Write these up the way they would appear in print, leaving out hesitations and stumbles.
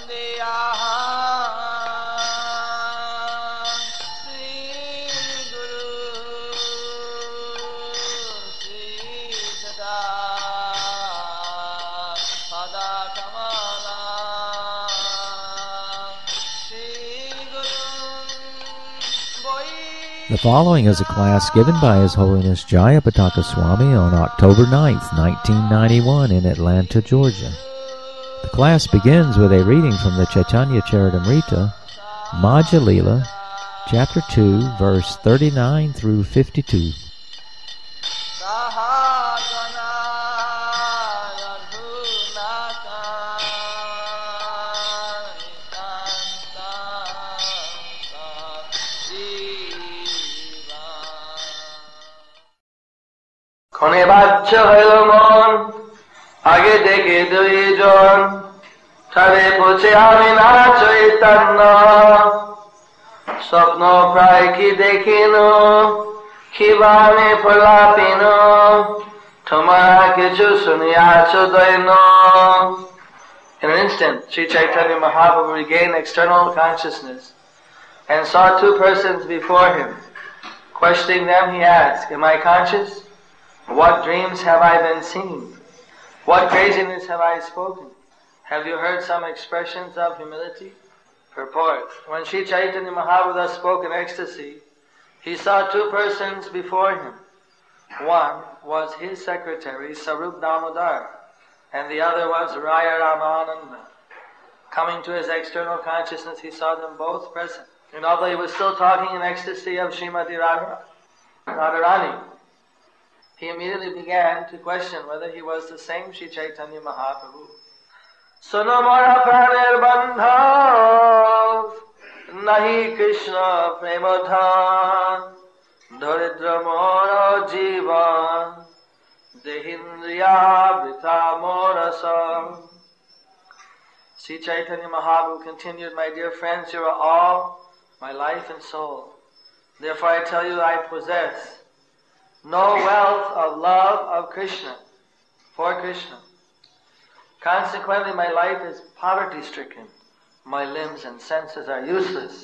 The following is a class given by His Holiness Jayapataka Swami on October 9th, 1991 in Atlanta, Georgia. The class begins with a reading from the Chaitanya Charitamrita, Madhya Lila, Chapter 2, verse 39 through 52. ক্ষণে বাচ্চা হইল মন আগে দেখে দুইজন ঠারে পৌঁছে আমি না চৈতন্য স্বপ্ন প্রায় কি দেখিন খিবানে ফলাপিন তোমার কিছু শুনিয়াছ দৈন। In an instant, Sri Chaitanya Mahaprabhu regained external consciousness and saw two persons before him. Questioning them, he asked, "Am I conscious? What dreams have I been seeing? What craziness have I spoken? Have you heard some expressions of humility?" Purport. When Sri Chaitanya Mahaprabhu spoke in ecstasy, he saw two persons before him. One was his secretary, Sarup Damodar, and the other was Raya Ramananda. Coming to his external consciousness, he saw them both present. And although he was still talking in ecstasy of Srimati Radharani, he immediately began to question whether he was the same Sri Chaitanya Mahaprabhu. Suno mora praner bandhav, nahi Krishna premadhan, dharidra mora jivan, dehindriya brita morasam. Sri Chaitanya Mahaprabhu continued, "My dear friends, you are all my life and soul. Therefore I tell you, I possess no wealth of love of Krishna, for Krishna. Consequently, my life is poverty-stricken. My limbs and senses are useless."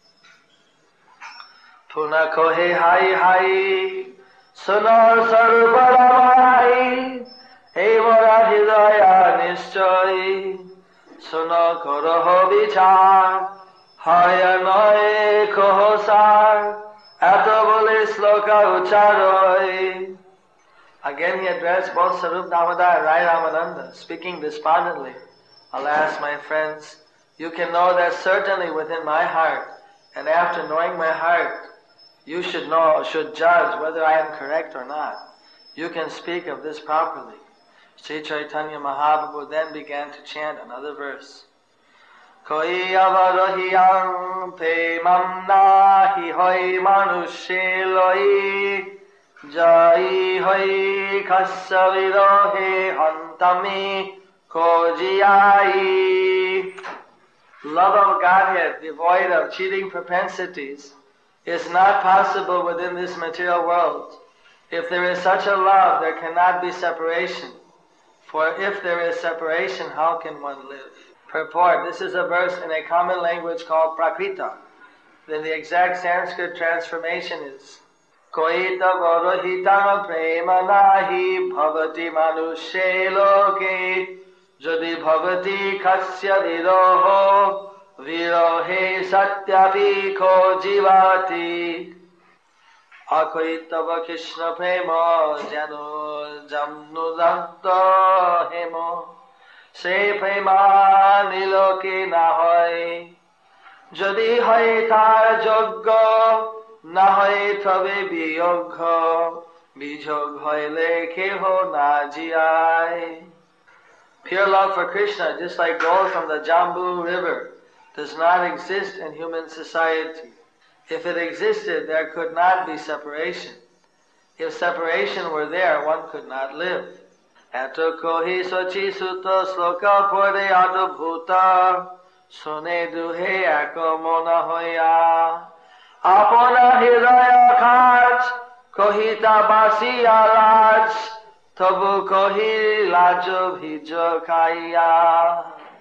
Puna kohe hai hai, sunar sarvaramai, evara hidaya nishchay, suno koroho vichar, haya noye kohosar. Again he addressed both Sarup Damodar and Rai Ramananda, speaking despondently, "Alas, my friends, you can know that certainly within my heart, and after knowing my heart, you should judge whether I am correct or not. You can speak of this properly." Sri Chaitanya Mahaprabhu then began to chant another verse. Koi avarohiyam premam nahi hoi manushe loi, jai hoi khasya virohe hantami kojiyai. Love of Godhead, devoid of cheating propensities, is not possible within this material world. If there is such a love, there cannot be separation. For if there is separation, how can one live? Purport. This is a verse in a common language called Prakrita. Then the exact Sanskrit transformation is Koita Gorohita Prema Nahi Bhavati Manushe Loke Jadi Bhavati Khasya Viroho Virohe Satyapi Ko Jivati Akoitava Krishna Prema Janu Jamnu Danto Hemo সে প্রেমানি লোকে না হয়, যদি হয় তার যোগ্য, না হয় তবে বিয়োগ্য, বিযোগ হইলে কেহ না জিয়ায়। Pure love for Krishna, just like gold from the Jambu river, does not exist in human society. If it existed, there could not be separation. If separation were there, one could not live. Eto kohi sochi sutta sloka pore adbhuta, sune duhe eko mona hoya, apona hidaya khaj, kohita basiya laj, tabu kohi lajo bhijo khaiya.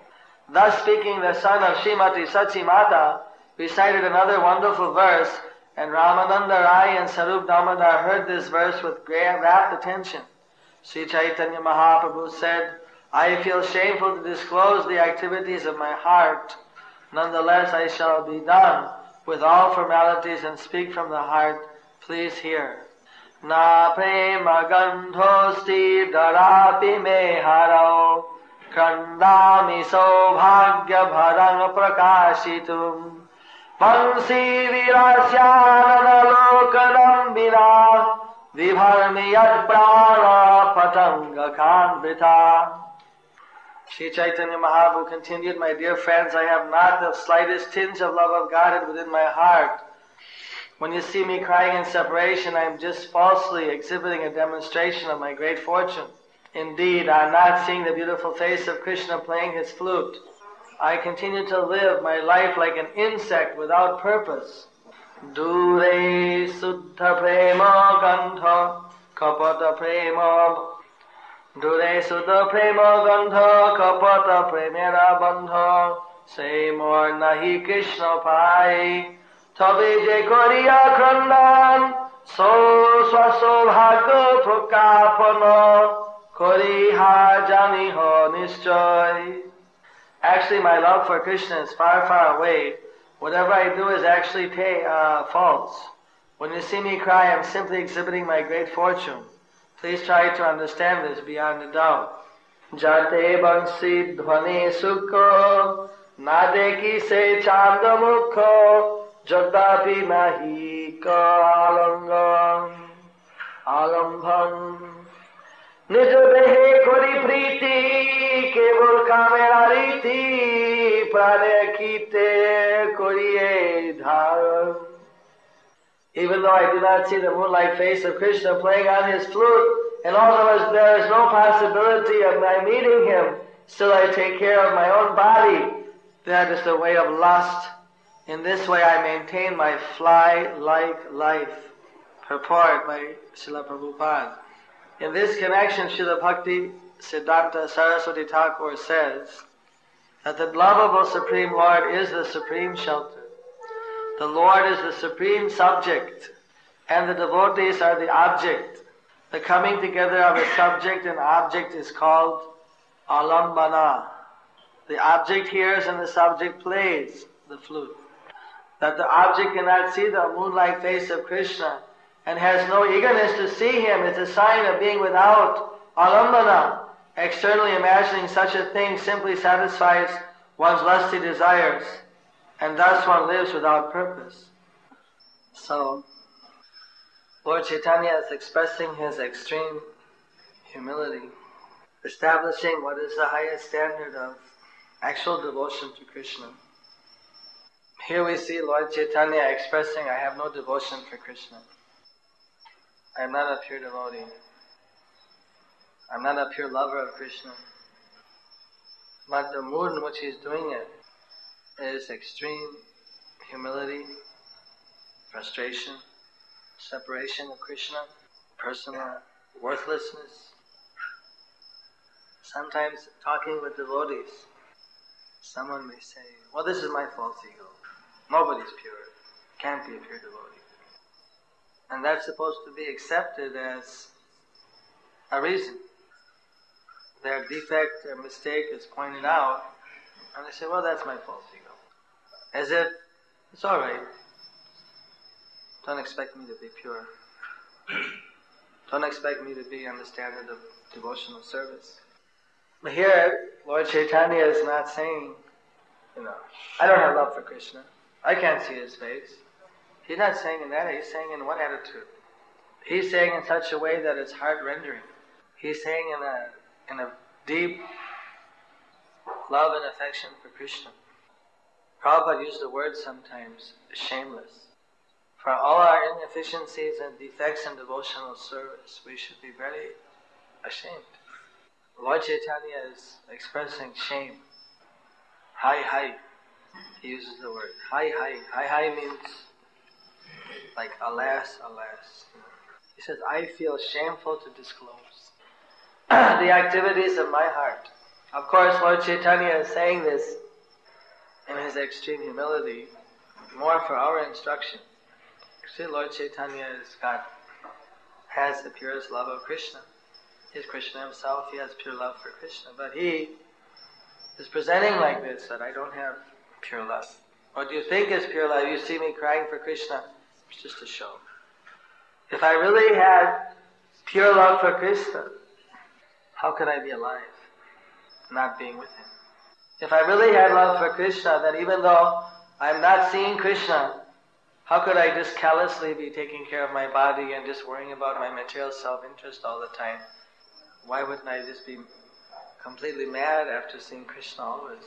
Thus speaking, the son of Srimati Sachi Mata recited another wonderful verse, and Ramananda Rai and Sarup Damodar heard this verse with rapt attention. Sri Chaitanya Mahaprabhu said, I feel shameful to disclose the activities of my heart. Nonetheless, I shall be done with all formalities and speak from the heart. Please hear. Na prema gandhosti darapi me harao krandami saubhagya bharang prakashitum pansi virasyanana lokanam vira vibharmi yad prana patanga kanvrita. Sri Chaitanya Mahaprabhu continued, my dear friends, I have not the slightest tinge of love of Godhead within my heart. When you see me crying in separation, I am just falsely exhibiting a demonstration of my great fortune. Indeed, I am not seeing the beautiful face of Krishna playing his flute. I continue to live my life like an insect without purpose. Dure suddha prema gandha kapata prema Dure suddha prema gandha kapata premera bandha Se mor nahi Krishna pai তবে যে করিয়া ক্রন্দন সৌভাগ্য প্রকাপন করিহা জানিহ নিশ্চয়. Actually, my love for Krishna is far, far away. Whatever I do is actually false. When you see me cry, I'm simply exhibiting my great fortune. Please try to understand this beyond a doubt. Jate bansi dhvani sukho na dekhi se chanda mukho Jagdapi nahi ka alambhan Nijo dehe kori priti kebol kamera riti prane kite koriye dharan. Even though I do not see the moonlight face of Krishna playing on his flute, and although there is no possibility of my meeting him, still I take care of my own body. That is the way of lust. In this way I maintain my fly-like life. Purport by Srila Prabhupada. In this connection, Srila Bhakti Siddhanta Saraswati Thakur says that the lovable Supreme Lord is the supreme shelter. The Lord is the supreme subject, and the devotees are the object. The coming together of a subject and object is called alambana. The object hears and the subject plays the flute. That the object cannot see the moonlight face of Krishna and has no eagerness to see him is a sign of being without alambana. Externally imagining such a thing simply satisfies one's lusty desires, and thus one lives without purpose. So, Lord Chaitanya is expressing his extreme humility, establishing what is the highest standard of actual devotion to Krishna. Here we see Lord Chaitanya expressing, I have no devotion for Krishna. I am not a pure devotee. I am not a pure lover of Krishna. But the mood in which he is doing it is extreme humility, frustration, separation of Krishna, personal worthlessness. Sometimes talking with devotees, someone may say, well, this is my false ego. Nobody's pure. Can't be a pure devotee. And that's supposed to be accepted as a reason. Their defect, their mistake is pointed out, and they say, well, that's my false ego. As if, it's alright. Don't expect me to be pure. Don't expect me to be on the standard of devotional service. But here, Lord Chaitanya is not saying, I don't have love for Krishna. I can't see his face. He's not saying in that, he's saying in what attitude? He's saying in such a way that it's heart-rendering. He's saying in a deep love and affection for Krishna. Prabhupada used the word sometimes, shameless. For all our inefficiencies and defects in devotional service, we should be very ashamed. Lord Chaitanya is expressing shame. Hai. He uses the word hai. Hai means like alas. He says, I feel shameful to disclose the activities of my heart. Of course, Lord Chaitanya is saying this in his extreme humility, more for our instruction. Actually, Lord Chaitanya has the purest love of Krishna. He is Krishna himself, he has pure love for Krishna. But he is presenting like this, that I don't have pure love. What do you think is pure love? You see me crying for Krishna, it's just a show. If I really had pure love for Krishna, how could I be alive, not being with him? If I really had love for Krishna, then even though I'm not seeing Krishna, how could I just callously be taking care of my body and just worrying about my material self-interest all the time? Why wouldn't I just be completely mad after seeing Krishna always?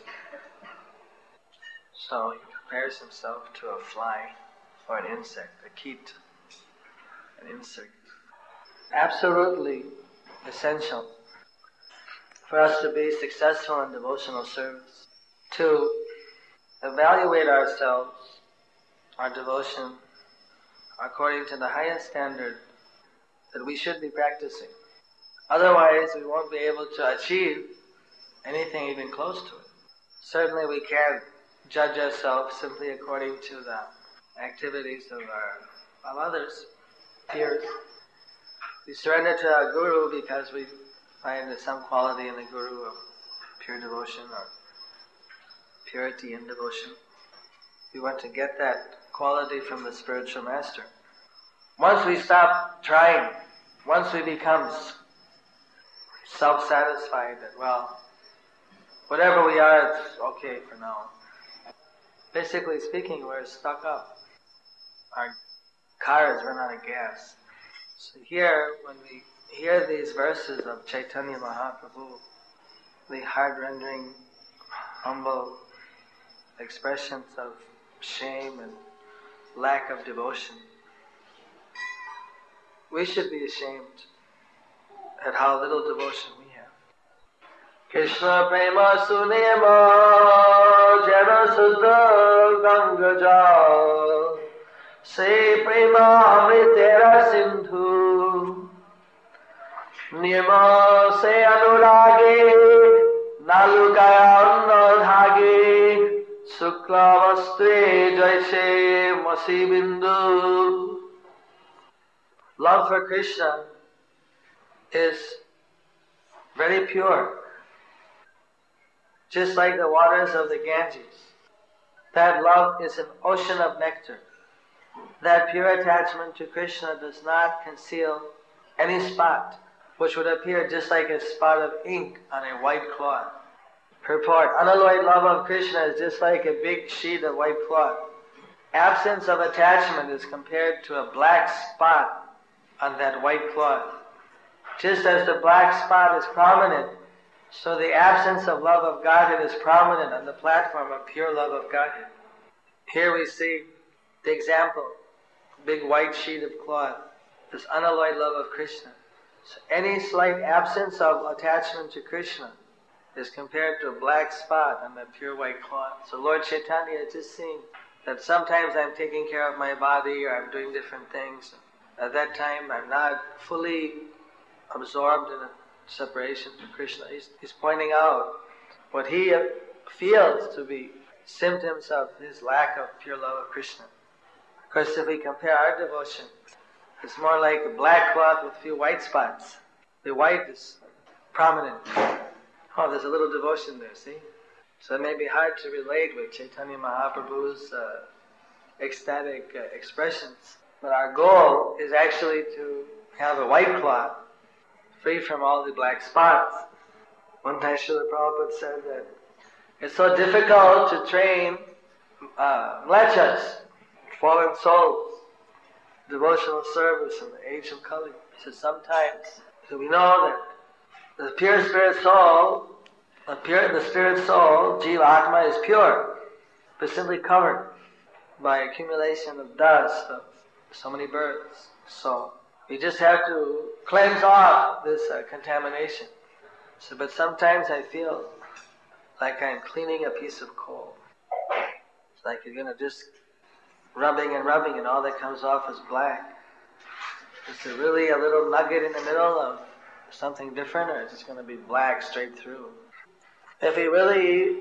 So he compares himself to a fly or an insect, a keet, an insect. Absolutely essential for us to be successful in devotional service, to evaluate ourselves, our devotion, according to the highest standard that we should be practicing. Otherwise, we won't be able to achieve anything even close to it. Certainly we can't judge ourselves simply according to the activities of others, peers. We surrender to our Guru because we find some quality in the Guru of pure devotion or purity in devotion. We want to get that quality from the spiritual master. Once we stop trying, once we become self-satisfied that, well, whatever we are, it's okay for now. Basically speaking, we're stuck up. Our car has run out of gas. So here, when we hear these verses of Chaitanya Mahaprabhu, the heart-rending, humble expressions of shame and lack of devotion, we should be ashamed at how little devotion we have. Krishna prema sunema jana sudha ganga jal se prema amritera sindhu nirma se anurage nalukaya anna dhage sukla vastre jaise masi bindu. Love for Krishna is very pure, just like the waters of the Ganges. That love is an ocean of nectar. That pure attachment to Krishna does not conceal any spot, which would appear just like a spot of ink on a white cloth. Purport: unalloyed love of Krishna is just like a big sheet of white cloth. Absence of attachment is compared to a black spot on that white cloth. Just as the black spot is prominent, so the absence of love of Godhead is prominent on the platform of pure love of Godhead. Here we see the example, big white sheet of cloth, this unalloyed love of Krishna. So any slight absence of attachment to Krishna is compared to a black spot on that pure white cloth. So Lord Chaitanya is just seeing that sometimes I'm taking care of my body or I'm doing different things. At that time I'm not fully absorbed in a separation from Krishna. He's pointing out what he feels to be symptoms of his lack of pure love of Krishna. Of course, if we compare our devotion, it's more like a black cloth with a few white spots. The white is prominent. Oh, there's a little devotion there, see? So it may be hard to relate with Chaitanya Mahaprabhu's ecstatic expressions. But our goal is actually to have a white cloth free from all the black spots. One time Srila Prabhupada said that it's so difficult to train mlechas, fallen souls, devotional service in the age of Kali. He said sometimes, so we know that the pure spirit soul, the spirit soul, Jiva Atma, is pure, but simply covered by accumulation of dust of so many births. So we just have to cleanse off this contamination. So, but sometimes I feel like I'm cleaning a piece of coal. It's like you're gonna just rubbing and all that comes off is black. Is there really a little nugget in the middle of something different, or is it just gonna be black straight through? If we really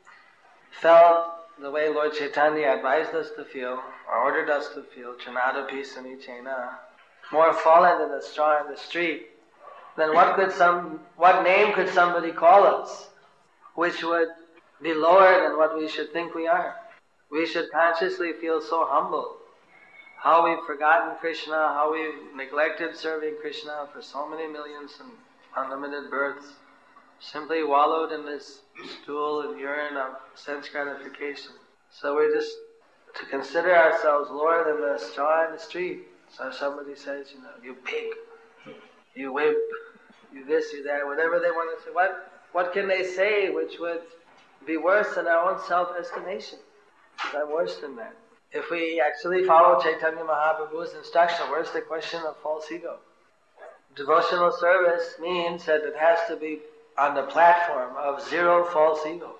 felt the way Lord Chaitanya advised us to feel, or ordered us to feel, Chanadapi Sunichena, more fallen than the straw in the street, then what name could somebody call us which would be lower than what we should think we are? We should consciously feel so humble. How we've forgotten Krishna, how we've neglected serving Krishna for so many millions and unlimited births, simply wallowed in this stool and urine of sense gratification. So we're just to consider ourselves lower than the straw in the street. So somebody says, you pig, you wimp, you this, you that, whatever they want to say. What can they say which would be worse than our own self-estimation? I'm worse than that. If we actually follow Chaitanya Mahaprabhu's instruction, where's the question of false ego? Devotional service means that it has to be on the platform of zero false ego.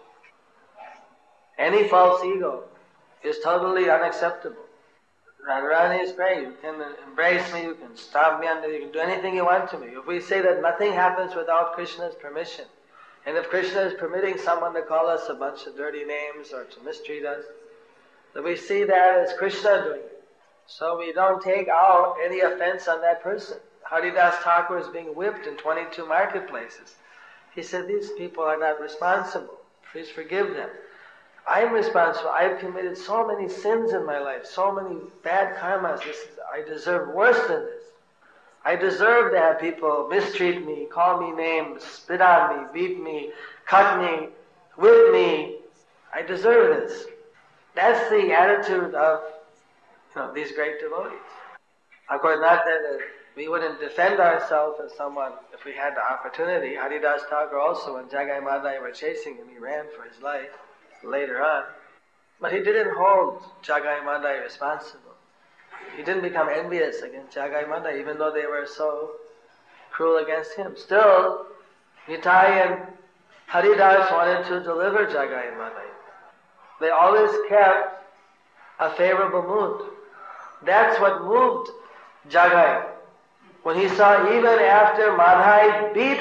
Any false ego is totally unacceptable. Radharani is great. You can embrace me, you can stomp me under, you can do anything you want to me. If we say that nothing happens without Krishna's permission, and if Krishna is permitting someone to call us a bunch of dirty names or to mistreat us, then we see that as Krishna doing it. So we don't take out any offense on that person. Haridas Thakur is being whipped in 22 marketplaces. He said, these people are not responsible. Please forgive them. I'm responsible. I've committed so many sins in my life, so many bad karmas. I deserve worse than this. I deserve to have people mistreat me, call me names, spit on me, beat me, cut me, whip me. I deserve this. That's the attitude of these great devotees. Of course, not that we wouldn't defend ourselves as someone if we had the opportunity. Haridas Thakur also, when Jagai Madai were chasing him, he ran for his life later on. But he didn't hold Jagai Madai responsible. He didn't become envious against Jagai Madai, even though they were so cruel against him. Still, Nitai and Haridas wanted to deliver Jagai Madai. They always kept a favorable mood. That's what moved Jagai. When he saw even after Madhai beat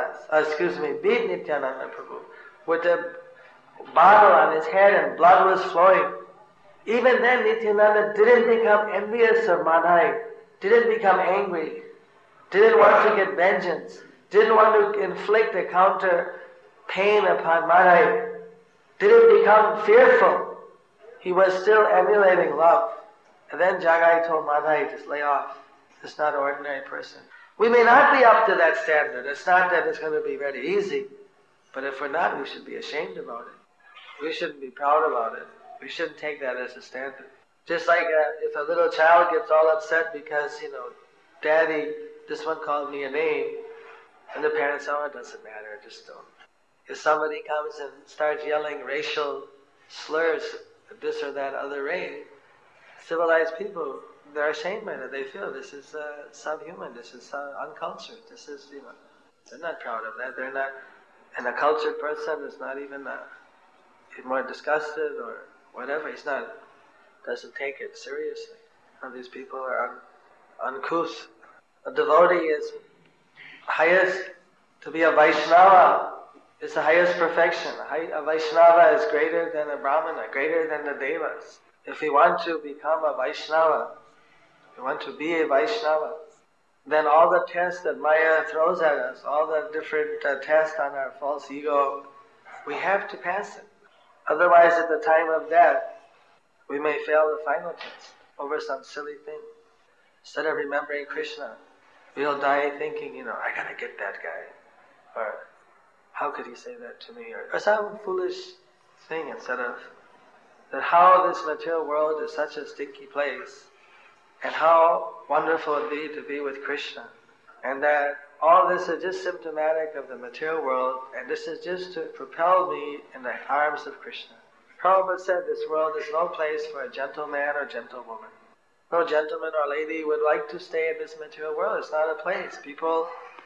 beat Nityananda Prabhu with a bottle on his head and blood was flowing, even then Nityananda didn't become envious of Madhai, didn't become angry, didn't want to get vengeance, didn't want to inflict a counter pain upon Madhai, didn't become fearful. He was still emulating love. And then Jagai told Madhai, just lay off. It's not an ordinary person. We may not be up to that standard. It's not that it's going to be very easy. But if we're not, we should be ashamed about it. We shouldn't be proud about it. We shouldn't take that as a standard. Just like if a little child gets all upset because, Daddy, this one called me a name, and the parents say, it doesn't matter, just don't. If somebody comes and starts yelling racial slurs, this or that other race, civilized people, they're ashamed by that. They feel this is subhuman, this is uncultured, this is, they're not proud of that. They're not, and a cultured person is not even, he's more disgusted or whatever. Doesn't take it seriously. These people are uncouth. A devotee is highest, to be a Vaishnava is the highest perfection. A Vaishnava is greater than a Brahmana, greater than the Devas. If we want to become a Vaishnava, we want to be a Vaishnava, then all the tests that Maya throws at us, all the different tests on our false ego, we have to pass it. Otherwise, at the time of death, we may fail the final test over some silly thing. Instead of remembering Krishna, we'll die thinking, I gotta get that guy. Or, how could he say that to me? Or some foolish thing instead of that how this material world is such a stinky place and how wonderful it would be to be with Krishna. And that all this is just symptomatic of the material world, and this is just to propel me in the arms of Krishna. Prabhupada said this world is no place for a gentleman or gentlewoman. No gentleman or lady would like to stay in this material world. It's not a place. People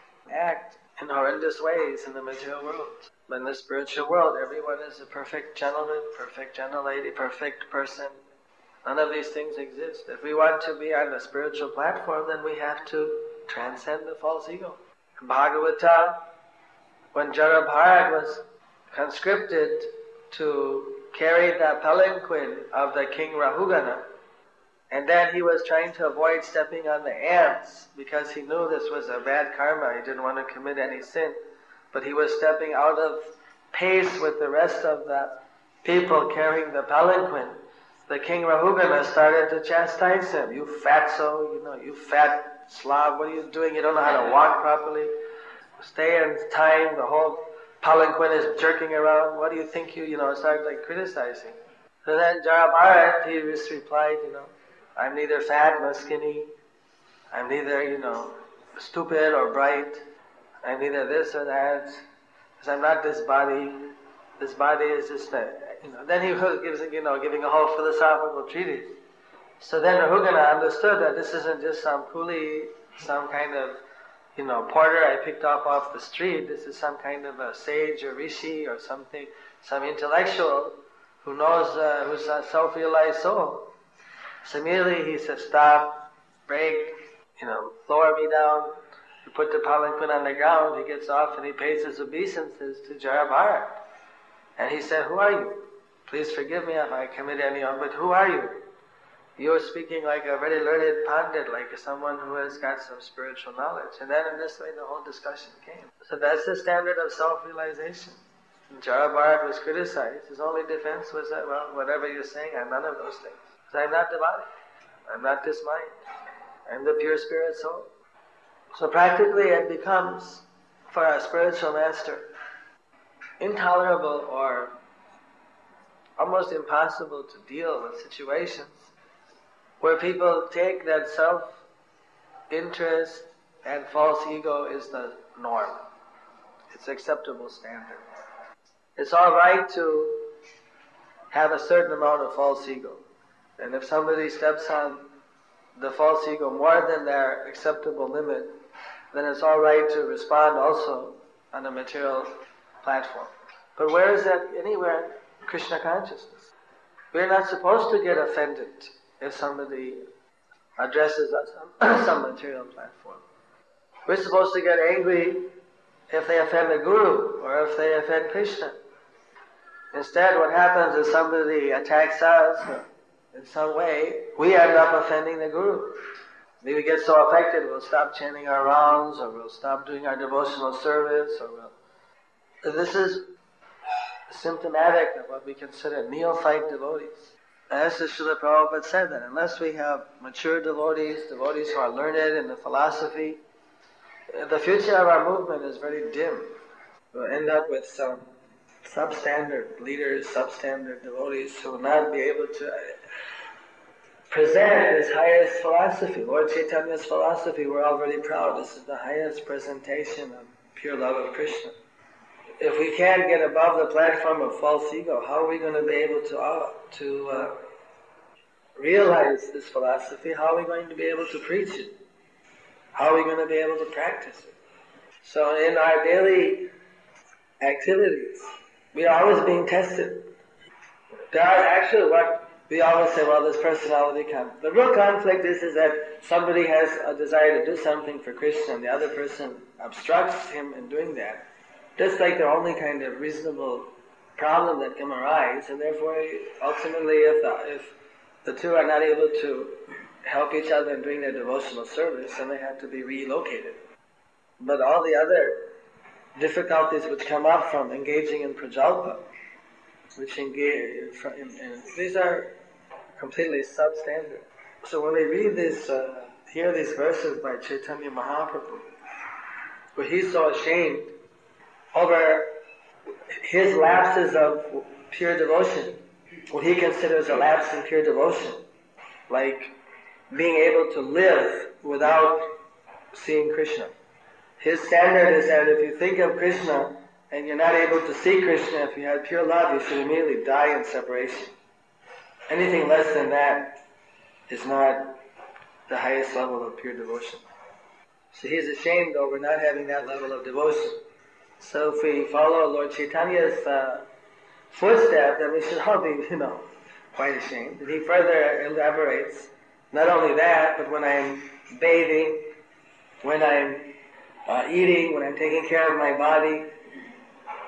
act in horrendous ways in the material world. But in the spiritual world, everyone is a perfect gentleman, perfect gentle lady, perfect person. None of these things exist. If we want to be on the spiritual platform, then we have to transcend the false ego. In Bhagavata, when Jara Bharat was conscripted to carry the palanquin of the king Rahugana. And then he was trying to avoid stepping on the ants because he knew this was a bad karma. He didn't want to commit any sin. But he was stepping out of pace with the rest of the people carrying the palanquin. The king Rahugana started to chastise him. You fatso, you fat slob, what are you doing? You don't know how to walk properly. Stay in time, the whole palanquin is jerking around. What do you think started criticizing. So then Jarabharat, he just replied, I'm neither fat nor skinny. I'm neither, stupid or bright. I'm neither this or that. Because I'm not this body. This body is just Then he was giving a whole philosophical treatise. So then Rahugana understood that this isn't just some coolie, some kind of, porter I picked off the street. This is some kind of a sage or rishi or something, some intellectual who knows, who's a self-realized soul. So immediately he said, stop, break, lower me down. He put the palanquin on the ground, he gets off and he pays his obeisances to Jarabharat. And he said, who are you? Please forgive me if I commit any wrong, but who are you? You are speaking like a very learned pandit, like someone who has got some spiritual knowledge. And then in this way the whole discussion came. So that's the standard of self-realization. And Jarabharat was criticized. His only defense was that, well, whatever you're saying, I'm none of those things. Because I'm not the body. I'm not this mind. I'm the pure spirit soul. So practically it becomes, for a spiritual master, intolerable or almost impossible to deal with situations where people take that self-interest and false ego is the norm. It's acceptable standard. It's all right to have a certain amount of false ego. And if somebody steps on the false ego more than their acceptable limit, then it's all right to respond also on a material platform. But where is that anywhere in Krishna consciousness? We're not supposed to get offended if somebody addresses us on some material platform. We're supposed to get angry if they offend the Guru or if they offend Krishna. Instead, what happens is somebody attacks us in some way, we end up offending the Guru. Maybe we get so affected we'll stop chanting our rounds, or we'll stop doing our devotional service, This is symptomatic of what we consider neophyte devotees. As Srila Prabhupada said, that unless we have mature devotees who are learned in the philosophy, the future of our movement is very dim. We'll end up with some substandard leaders, substandard devotees who will not be able to present his highest philosophy. Lord Chaitanya's philosophy, we're all very proud. This is the highest presentation of pure love of Krishna. If we can't get above the platform of false ego, how are we going to be able to realize this philosophy? How are we going to be able to preach it? How are we going to be able to practice it? So in our daily activities, we are always being tested. There are actually what we always say, well, this personality conflict. The real conflict is that somebody has a desire to do something for Krishna and the other person obstructs him in doing that. That's like the only kind of reasonable problem that can arise, and therefore ultimately if the two are not able to help each other in doing their devotional service, then they have to be relocated. But all the other difficulties which come up from engaging in prajalpa, these are completely substandard. So when we read this, hear these verses by Chaitanya Mahaprabhu, where he's so ashamed over his lapses of pure devotion, what he considers a lapse in pure devotion, like being able to live without seeing Krishna. His standard is that if you think of Krishna and you're not able to see Krishna, if you had pure love, you should immediately die in separation. Anything less than that is not the highest level of pure devotion. So he's ashamed over not having that level of devotion. So if we follow Lord Chaitanya's footsteps, then we should all be, quite ashamed. And he further elaborates, not only that, but when I'm bathing, when I'm eating, when I'm taking care of my body,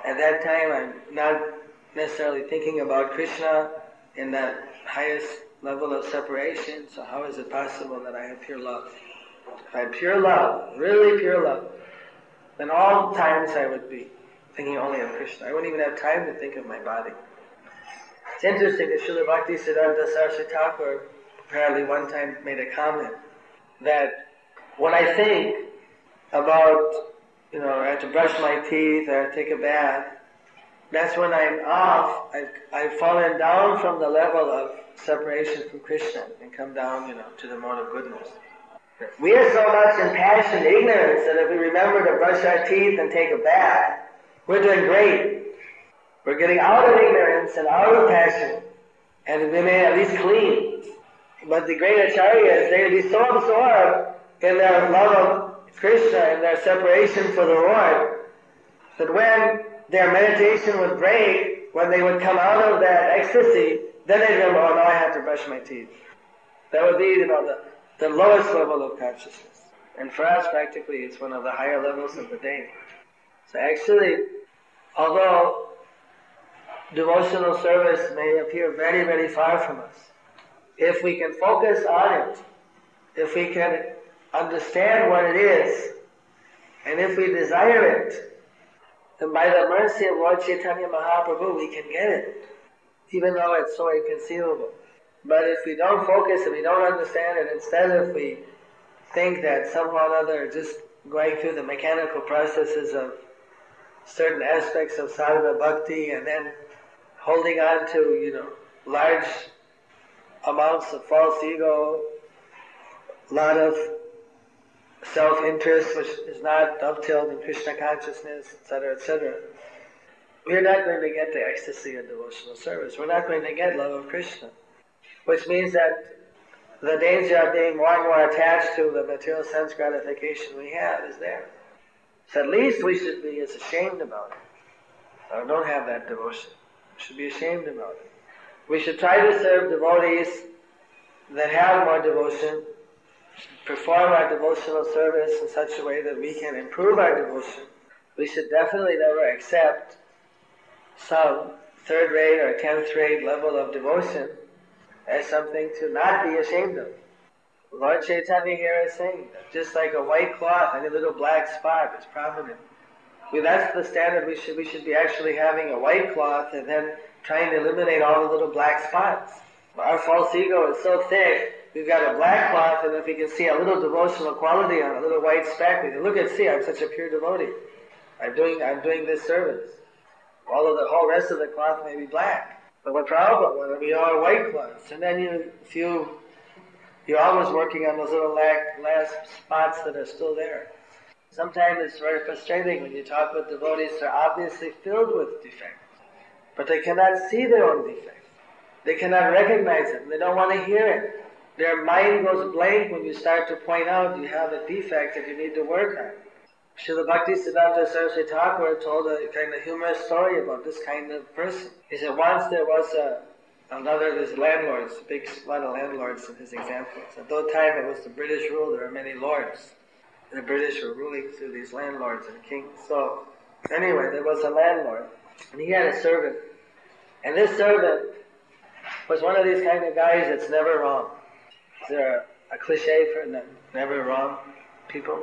At that time, I'm not necessarily thinking about Krishna in that highest level of separation, so how is it possible that I have pure love? If I had pure love, really pure love, then all times I would be thinking only of Krishna. I wouldn't even have time to think of my body. It's interesting that Srila Bhaktisiddhanta Saraswati Thakur apparently one time made a comment that when I think about, I have to brush my teeth or take a bath, that's when I'm off. I've fallen down from the level of separation from Krishna and come down, to the mode of goodness. We are so much in passion, ignorance, that if we remember to brush our teeth and take a bath, we're doing great. We're getting out of ignorance and out of passion, and we may at least clean. But the great acharyas, they would be so absorbed in their love of Krishna and their separation for the Lord, that when their meditation would break, when they would come out of that ecstasy, then they'd remember, oh, now I have to brush my teeth. That would be, the lowest level of consciousness. And for us, practically, it's one of the higher levels of the day. So actually, although devotional service may appear very, very far from us, if we can focus on it, if we can understand what it is, and if we desire it, then by the mercy of Lord Chaitanya Mahaprabhu, we can get it, even though it's so inconceivable. But if we don't focus and we don't understand it, instead if we think that somehow or other just going through the mechanical processes of certain aspects of sadhana bhakti and then holding on to, large amounts of false ego, a lot of self-interest which is not dovetailed in Krishna consciousness, etc., etc., we're not going to get the ecstasy of devotional service. We're not going to get love of Krishna. Which means that the danger of being more and more attached to the material sense gratification we have is there. So at least we should be as ashamed about it. Or don't have that devotion. We should be ashamed about it. We should try to serve devotees that have more devotion, perform our devotional service in such a way that we can improve our devotion. We should definitely never accept some third-rate or tenth-rate level of devotion as something to not be ashamed of. Lord Chaitanya here is saying that just like a white cloth, any little black spot is prominent. That's the standard. We should be actually having a white cloth and then trying to eliminate all the little black spots. Our false ego is so thick, we've got a black cloth, and if we can see a little devotional quality on a little white speck, we can look and see, I'm such a pure devotee. I'm doing this service. All of the whole rest of the cloth may be black. But what problem when we are white cloths? And then you're always working on those little last spots that are still there. Sometimes it's very frustrating when you talk with devotees that are obviously filled with defects, but they cannot see their own defects. They cannot recognize it. They don't want to hear it. Their mind goes blank when you start to point out you have a defect that you need to work on. Srila Bhaktisiddhanta Saraswati Thakur told a kind of humorous story about this kind of person. He said once there was another of his landlords, a big lot of landlords in his examples. At that time it was the British rule, there were many lords. And the British were ruling through these landlords and kings. So anyway, there was a landlord, and he had a servant. And this servant was one of these kind of guys that's never wrong. Is there a cliche for never wrong people?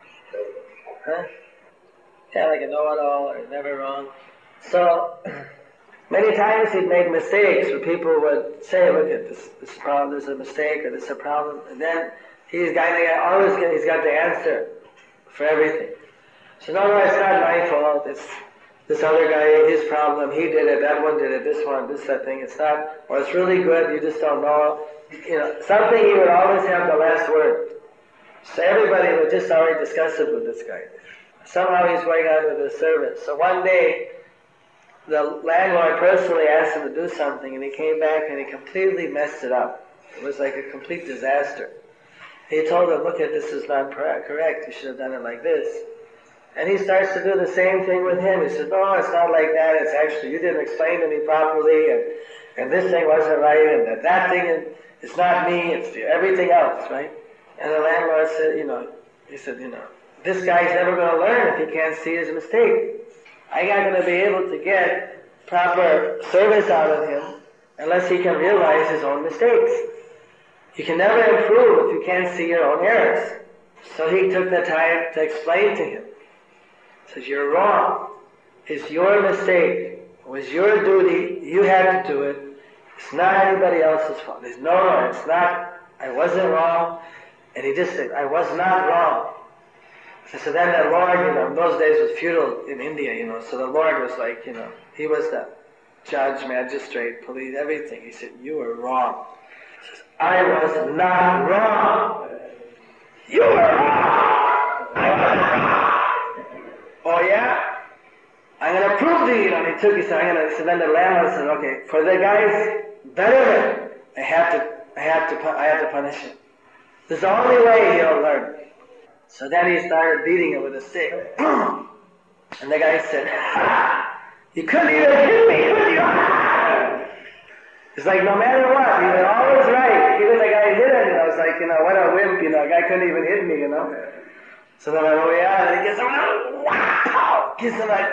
Huh? Yeah, like a know-it-all or never wrong. So many times he'd make mistakes where people would say, look at this problem, there's a mistake or there's a problem. And then he's got the answer for everything. So no, it's not my fault, it's this other guy, his problem, he did it, that one did it, that thing, it's not, or it's really good, you just don't know. Something he would always have the last word. So everybody would just already discuss it with this guy. Somehow he's going on with his service. So one day, the landlord personally asked him to do something, and he came back and he completely messed it up. It was like a complete disaster. He told him, look, this is not correct, you should have done it like this. And he starts to do the same thing with him. He says, no, it's not like that, it's actually, you didn't explain to me properly, and this thing wasn't right, and that thing, it's not me, it's everything else, right? And the landlord said, he said, this guy's never going to learn if he can't see his mistake. I'm not going to be able to get proper service out of him unless he can realize his own mistakes. You can never improve if you can't see your own errors. So he took the time to explain to him. He says, you're wrong. It's your mistake. It was your duty. You had to do it. It's not anybody else's fault. There's no, it's not. I wasn't wrong. And he just said, I was not wrong. So then the Lord, in those days was feudal in India, so the Lord was like, he was the judge, magistrate, police, everything. He said, you were wrong. He says, I was not wrong. You were wrong. I was wrong. Oh yeah? I'm going to prove to you. And he took his, so then the landlord said, okay, for the guy's betterment, I have to punish him. This is the only way he'll learn. So then he started beating him with a stick. And the guy said, you couldn't even hit me, could you? It's like no matter what, he was always right. Even the guy hit him, I was like, what a wimp, a guy couldn't even hit me, So then I went, yeah, and he gets him, wow, gets him like,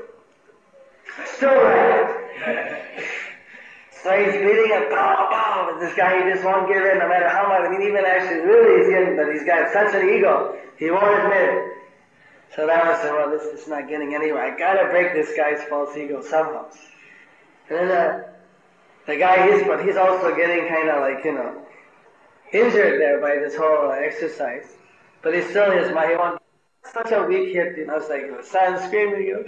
still right. So he's beating him, but this guy, he just won't give in no matter how much. Even actually really he's getting, but he's got such an ego, he won't admit it. So then I said, well, this is not getting anywhere. I gotta break this guy's false ego somehow. And then the guy, he's also getting kind of like, injured there by this whole exercise. But he still is he won't, such a weak hit, it's like the son screaming,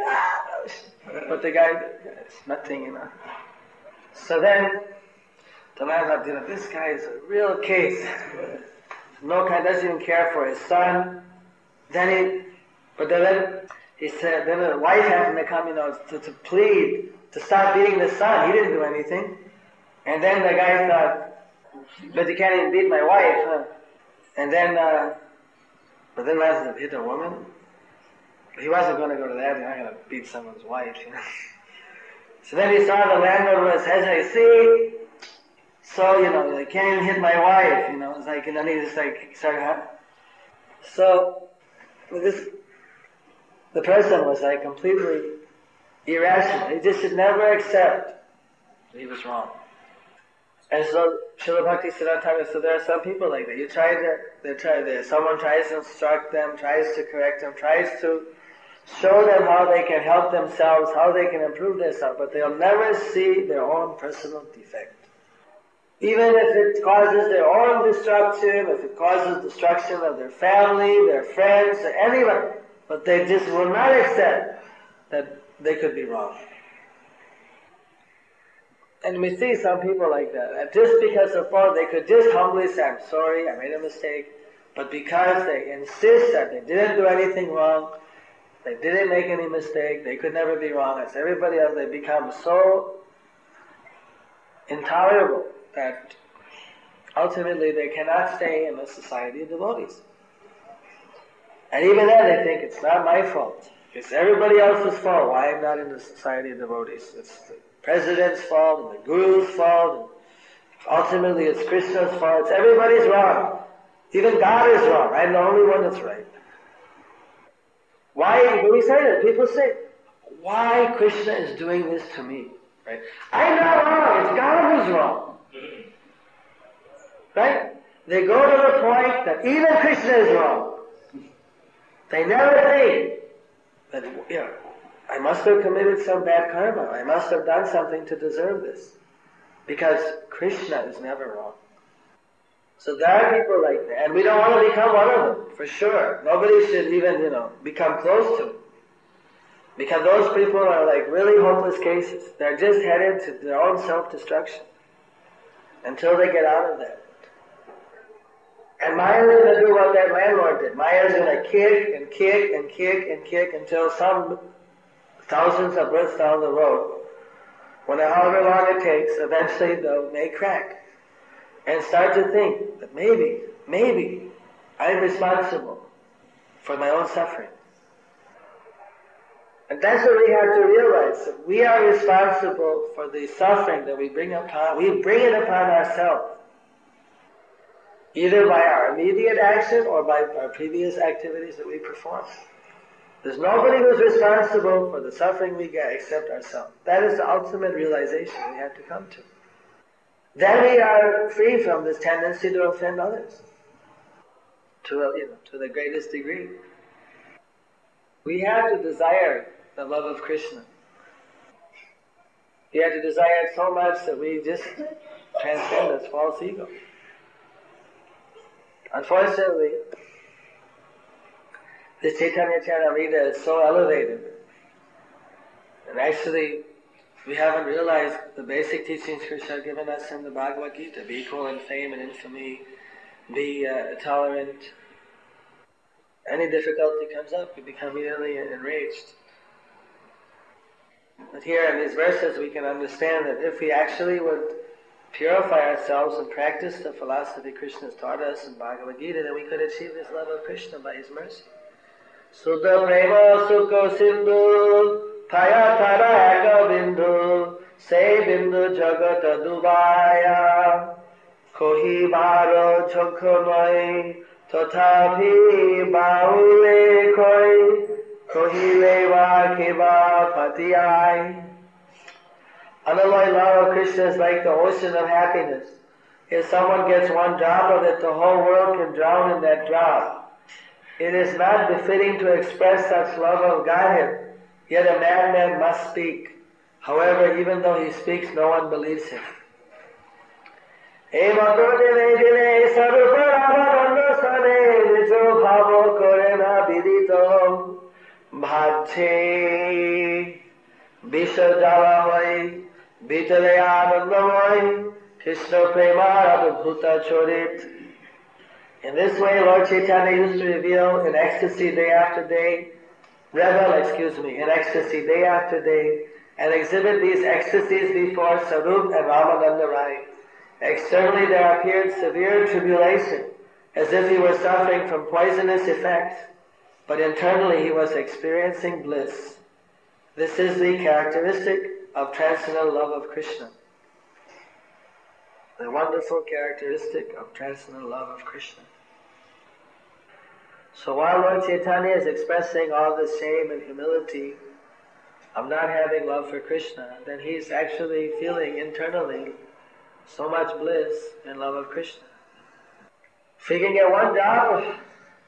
but the guy, it's nothing, So then, the landlord, this guy is a real case. No guy doesn't even care for his son. Then he said, then the wife happened to come, to plead, to stop beating the son. He didn't do anything. And then the guy thought, but you can't even beat my wife, huh? And then, but then Lazarus hit a woman. He wasn't going to go to that. You're not going to beat someone's wife, So then he saw the landlord was hesitant. See, so they can't even hit my wife. It's like, and then he just like started. So the person was like completely irrational. He just should never accept that he was wrong. And so Srila Bhaktisiddhanta Thakur, so there are some people like that. Someone tries to instruct them, tries to correct them, tries to show them how they can help themselves, how they can improve themselves, but they'll never see their own personal defect. Even if it causes their own destruction, if it causes destruction of their family, their friends, anyone, but they just will not accept that they could be wrong. And we see some people like that. Just because of fault, they could just humbly say, I'm sorry, I made a mistake, but because they insist that they didn't do anything wrong, they didn't make any mistake, they could never be wrong. As everybody else, they become so intolerable that ultimately they cannot stay in the society of devotees. And even then they think, it's not my fault. It's everybody else's fault. Why I'm not in the society of devotees? It's the president's fault and the guru's fault. And ultimately it's Krishna's fault. It's everybody's wrong. Even God is wrong. I'm the only one that's right. Why, when we say that, people say, why Krishna is doing this to me? Right? I'm not wrong, it's God who's wrong. Right? They go to the point that even Krishna is wrong. They never think that, I must have committed some bad karma. I must have done something to deserve this. Because Krishna is never wrong. So there are people like that, and we don't want to become one of them, for sure. Nobody should even, become close to them. Because those people are like really hopeless cases. They're just headed to their own self-destruction until they get out of that. And Maya is going to do what that landlord did. Maya is going to kick and kick and kick and kick until some thousands of births down the road, however long it takes, eventually they may crack. And start to think that maybe I'm responsible for my own suffering. And that's what we have to realize, that we are responsible for the suffering that we bring it upon ourselves. Either by our immediate action or by our previous activities that we perform. There's nobody who's responsible for the suffering we get except ourselves. That is the ultimate realization we have to come to. Then we are free from this tendency to offend others to the greatest degree. We have to desire the love of Krishna. We have to desire it so much that we just transcend this false ego. Unfortunately, this Chaitanya Charitamrita is so elevated, and actually we haven't realized the basic teachings Krishna has given us in the Bhagavad Gita. Be equal in fame and infamy, be tolerant. Any difficulty comes up, we become immediately enraged. But here in these verses we can understand that if we actually would purify ourselves and practice the philosophy Krishna has taught us in Bhagavad Gita, then we could achieve this love of Krishna by His mercy. Sudha prema sukha sindhu thaya thara eka bindu se bindu jagata dubaya kohi baro jokho noi tothapi baule koi kohi leva kiva patiyai. Unalloyed love of Krishna is like the ocean of happiness. If someone gets one drop of it, the whole world can drown in that drop. It is not befitting to express such love of Godhead, yet a madman must speak. However, even though he speaks, no one believes him. In this way, Lord Chaitanya used to reveal in ecstasy day after day, in ecstasy day after day, and exhibit these ecstasies before Sarup and Ramananda Rai. Externally there appeared severe tribulation, as if he were suffering from poisonous effects, but internally he was experiencing bliss. This is the characteristic of transcendental love of Krishna. The wonderful characteristic of transcendental love of Krishna. So while Lord Chaitanya is expressing all the shame and humility of not having love for Krishna, then he's actually feeling internally so much bliss and love of Krishna. If we can get one drop of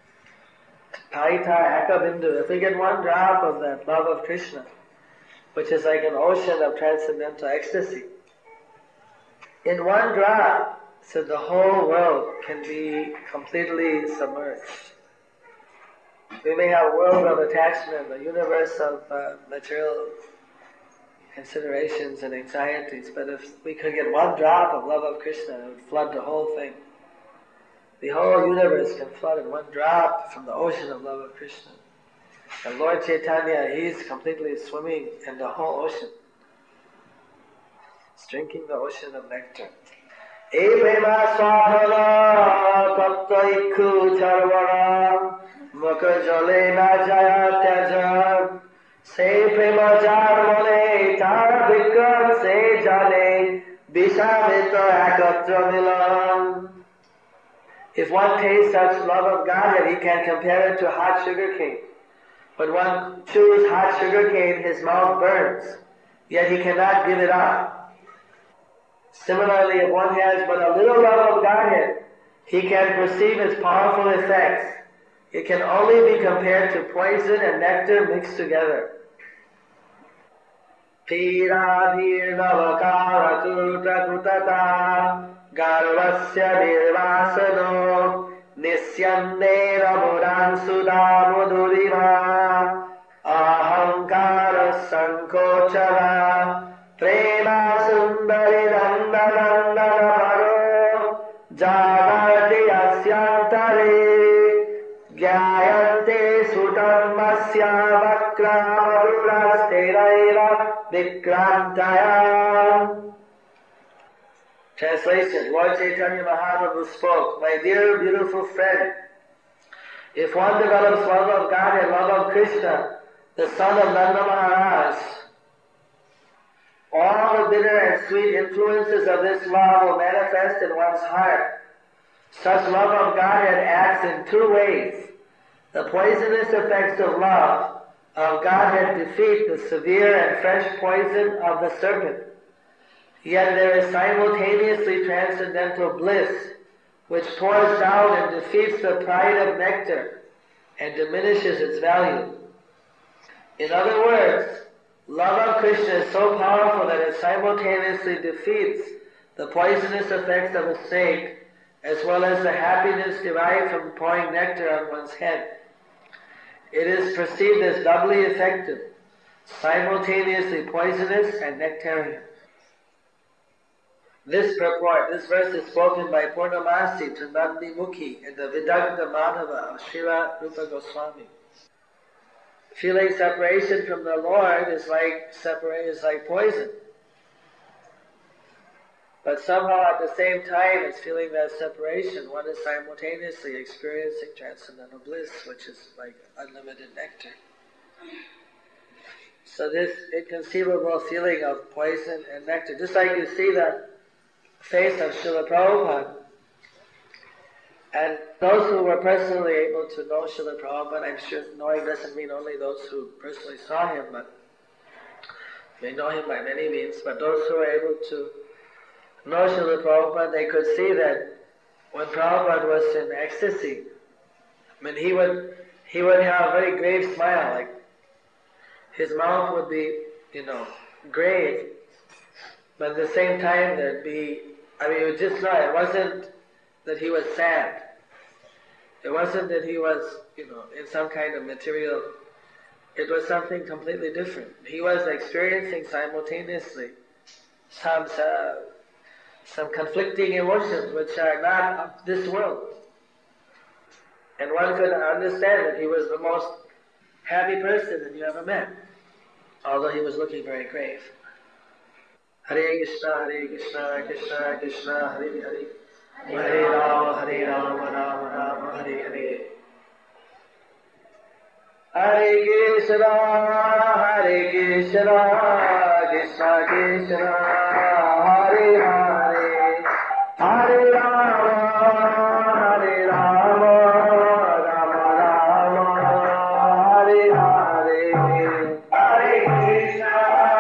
Taita Ekabindu, if we get one drop of that love of Krishna, which is like an ocean of transcendental ecstasy, in one drop, so the whole world can be completely submerged. We may have a world of attachment, a universe of material considerations and anxieties, but if we could get one drop of love of Krishna, it would flood the whole thing. The whole universe can flood in one drop from the ocean of love of Krishna. And Lord Chaitanya, He's completely swimming in the whole ocean. He's drinking the ocean of nectar. Prema Swahana Tapta Ikhu Charvara Mukha Jale Na Jaya Tyaja Se Prema Jar Mone Tar Vikram Se Jale Vishamita Akatra Milam. If one tastes such love of Godhead, he can compare it to hot sugar cane. When one chews hot sugar cane, his mouth burns, yet he cannot give it up. Similarly, if one has but a little love of Godhead, he can perceive its powerful effects. It can only be compared to poison and nectar mixed together. Piradhir navakara kuta kutata garvasya nirvasano nisyandera mudan sudha mudurima ahankara sankochara prema sundari dandana paro jagati asyantare gyayante sutammasya vakramurasteraira vikrantaya. Translation. Lord Chaitanya Mahaprabhu spoke, my dear beautiful friend, if one develops love of God and love of Krishna, the son of Nanda Maharaj, all the bitter and sweet influences of this love will manifest in one's heart. Such love of Godhead acts in two ways. The poisonous effects of love of Godhead defeat the severe and fresh poison of the serpent. Yet there is simultaneously transcendental bliss, which pours down and defeats the pride of nectar and diminishes its value. In other words, love of Krishna is so powerful that it simultaneously defeats the poisonous effects of a snake, as well as the happiness derived from pouring nectar on one's head. It is perceived as doubly effective, simultaneously poisonous and nectarian. This purport, this verse is spoken by Purnamasi to Nandi Mukhi in the Vidagdha Madhava of Srila Rupa Goswami. Feeling separation from the Lord is like poison. But somehow at the same time as feeling that separation, one is simultaneously experiencing transcendental bliss, which is like unlimited nectar. So this inconceivable feeling of poison and nectar, just like you see the face of Srila Prabhupada, and those who were personally able to know Srila Prabhupada, I'm sure knowing doesn't mean only those who personally saw him, but they know him by many means, but those who were able to know Srila Prabhupada, they could see that when Prabhupada was in ecstasy, I mean, he would have a very grave smile, like his mouth would be, grave, but at the same time there'd be, you would just know, it wasn't that he was sad. It wasn't that he was, in some kind of material, it was something completely different. He was experiencing simultaneously some conflicting emotions which are not of this world. And one could understand that he was the most happy person that you ever met, although he was looking very grave. Hare Krishna, Krishna Krishna, Hare Hare, Hare Rama, Rama Hare Hare. Hare Krishna, Krishna Krishna, Hare Hare, Hare Rama, Rama Rama, Hare Hare. Hare Krishna,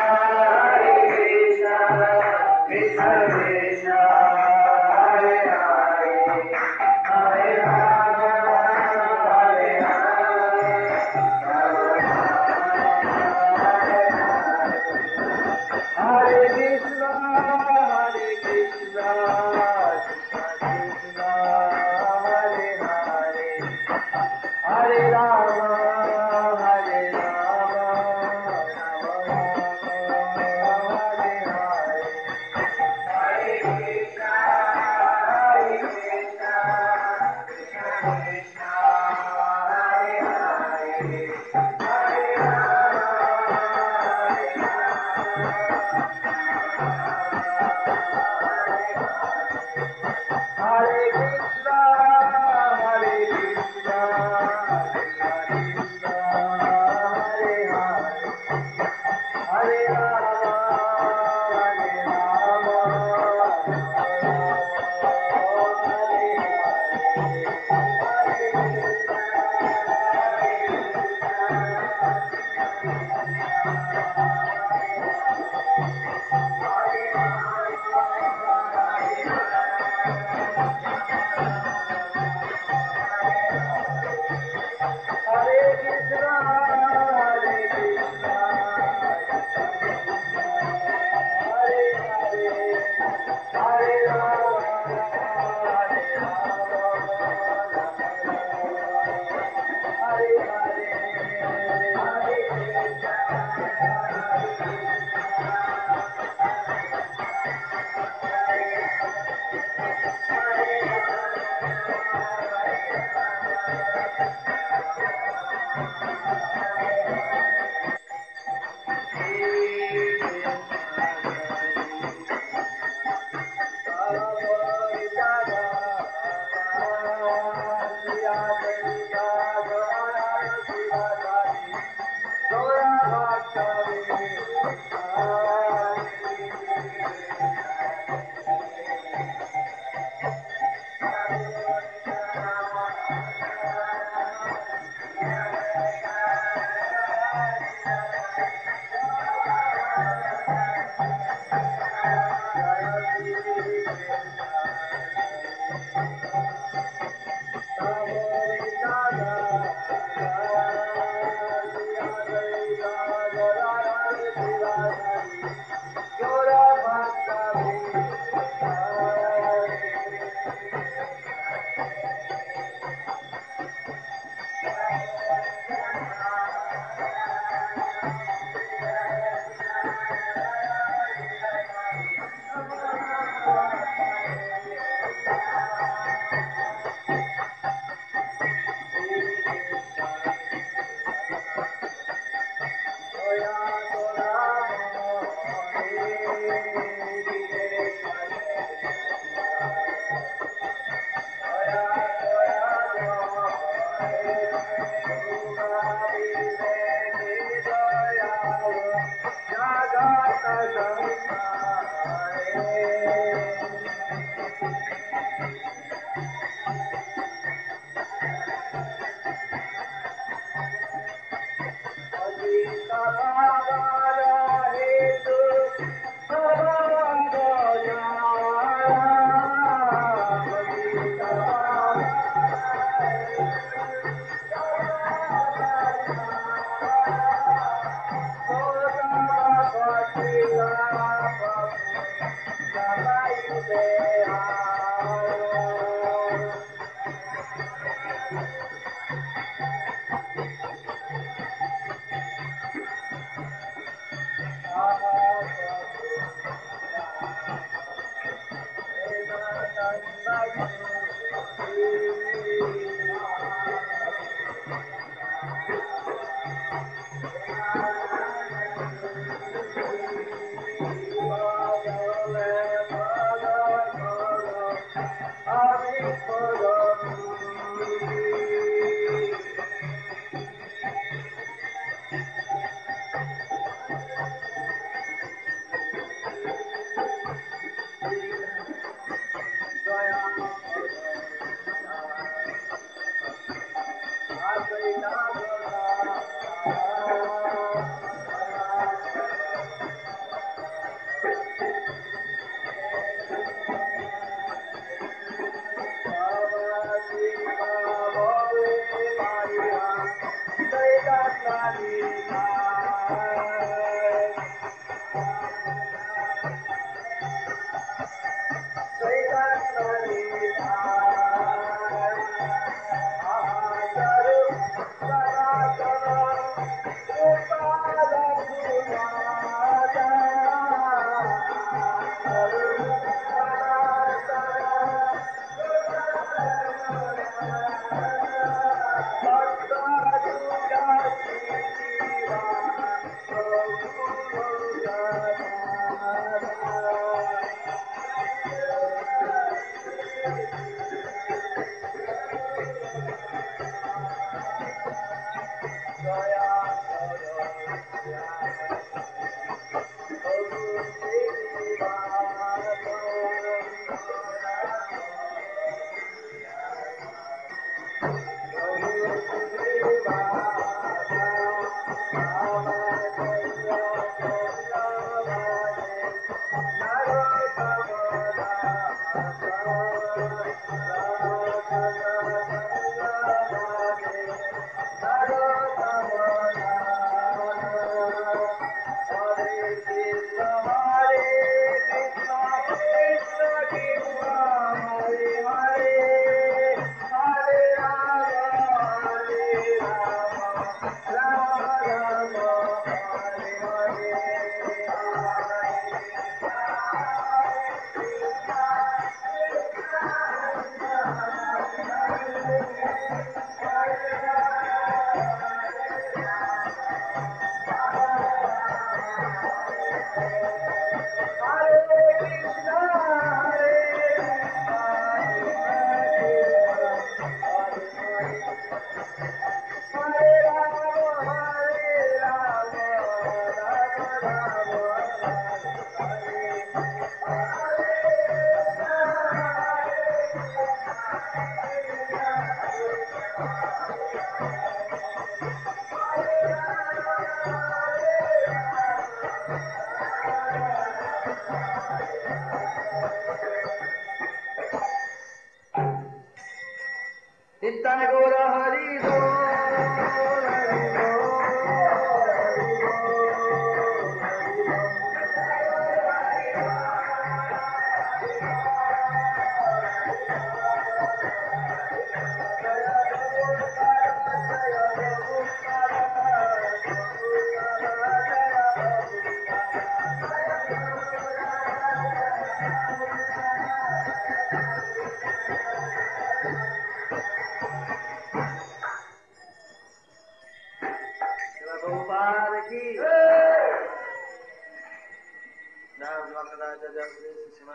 Krishna Krishna, Hare Hare, Hare Rama, Hare Krishna.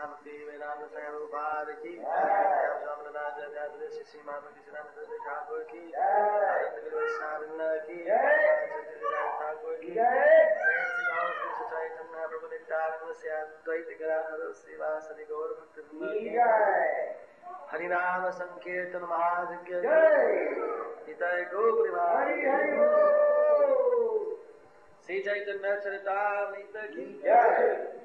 महामती वेदांत स्वरूपाद की श्री माता ठाकुर की की ठाकुर की चैतन्य प्रभु नित्यानंद से अद्वैत गदाधर श्रीवासदि गौर भक्त हरिनाम संकीर्तन महायज्ञ हितय गो श्री चैतन्य चरितामृत की